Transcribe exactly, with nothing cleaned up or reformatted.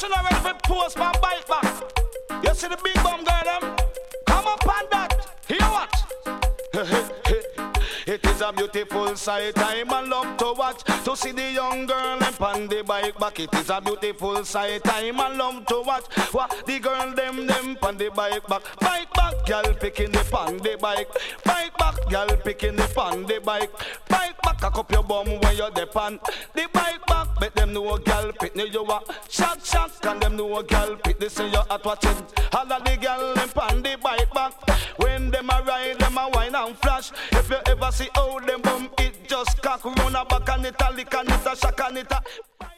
she not ready for post my bike back. You see the big bum girl them? Come up on that. Hear what? It is a beautiful sight, I man love to watch. To see the young girl and on the bike back. It is a beautiful sight, I man love to watch. What the girl them them on the bike back. Bike back, girl picking the on the bike. Bike back, girl picking the on the bike. Bike back, cock up your bum when you're depend. The bike back, make them know a girl pick me you a shot shot. Can them know a girl pick this and you at watching. All of the girl them on the bike back. When them a ride, them a wine and flash. If you ever see how them bum it just cock run a back and it a lick and it a shock and it a